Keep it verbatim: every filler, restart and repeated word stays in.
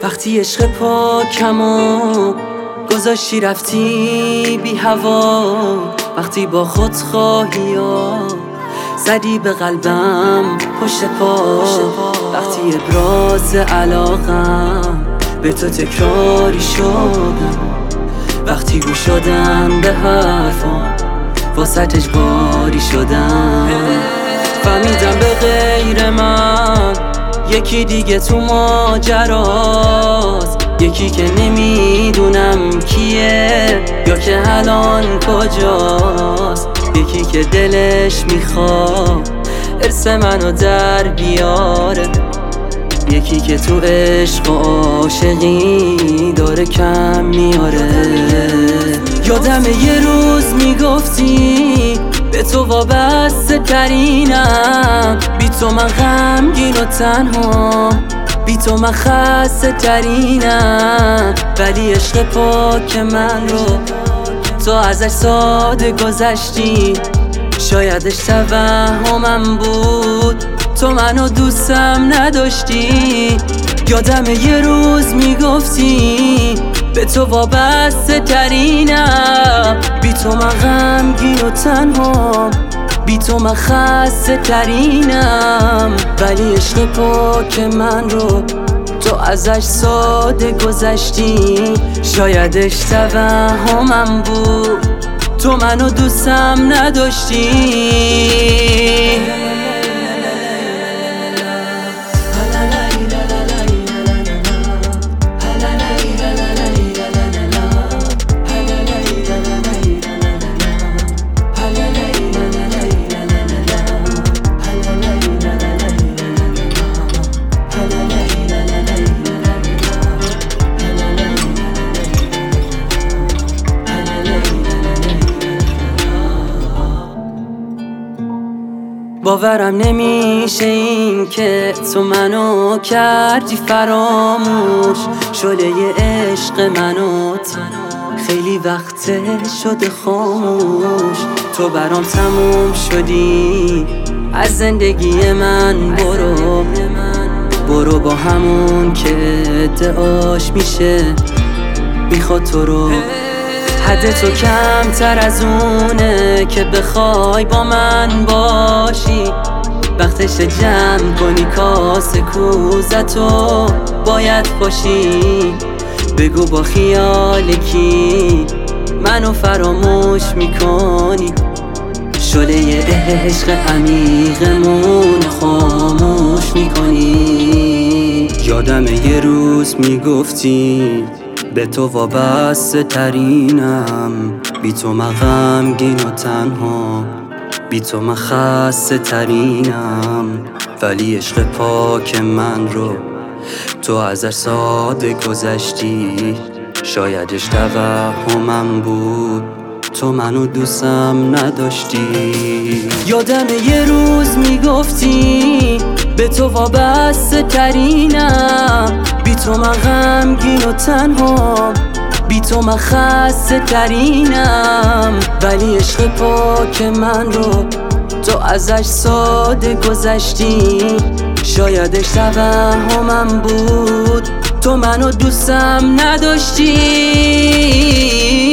وقتی عشق پاکمو گذاشتی رفتی بی هوا، وقتی با خود خواهی ها زدی به قلبم پشت پا، وقتی ابراز علاقم به تو تکراری شدم، وقتی گوش شدم به حرفم واسه اجباری شدم، فهمیدم به غیر من یکی دیگه تو ماجراست، یکی که نمیدونم کیه یا که الان کجاست، یکی که دلش میخواد ارث منو در بیاره، یکی که تو عشق و عاشقی داره کم میاره. یادم یه روز میگفتی به تو وابسته ترینم، بی تو من غمگین و تنها، بی تو من خسته ترینم، ولی عشق پاک من رو تو ازش ساده گذشتی، شایدش توهمم بود تو منو دوستم نداشتی. یادم یه روز میگفتی به تو وابسته ترینم، بی تو من غمگین و تنها، بی تو من خسته ترینم، ولی عشق پاک من رو تو ازش ساده گذشتی، شایدش توهمم بود تو منو دوستم نداشتی. باورم نمیشه این که تو منو کردی فراموش، شعله عشق منو خیلی وقت شده خاموش، تو برام تموم شدی از زندگی من، برو برو با همون که ادعاش میشه میخواد تو رو، حد تو کمتر از اونه که بخوای با من باشی، وقتش جمع کنی کاسه کوزتو باید باشی، بگو با خیال کی منو فراموش میکنی، شعله عشق عمیقمون خاموش میکنی. یادم یه روز میگفتی به تو وابسته ترینم، بی تو من غمگین و تنها، بی تو من خسته ترینم، ولی عشق پاک من رو تو ازش ساده گذشتی، شایدش توهمم بود تو منو دوستم نداشتی. یادم یه روز میگفتی به تو وابسته ترینم، بی تو من غمگین و تنها، بی تو من خسته ترینم، ولی عشق پاک من رو تو ازش ساده گذشتی، شایدش توهمم بود تو منو دوستم نداشتی.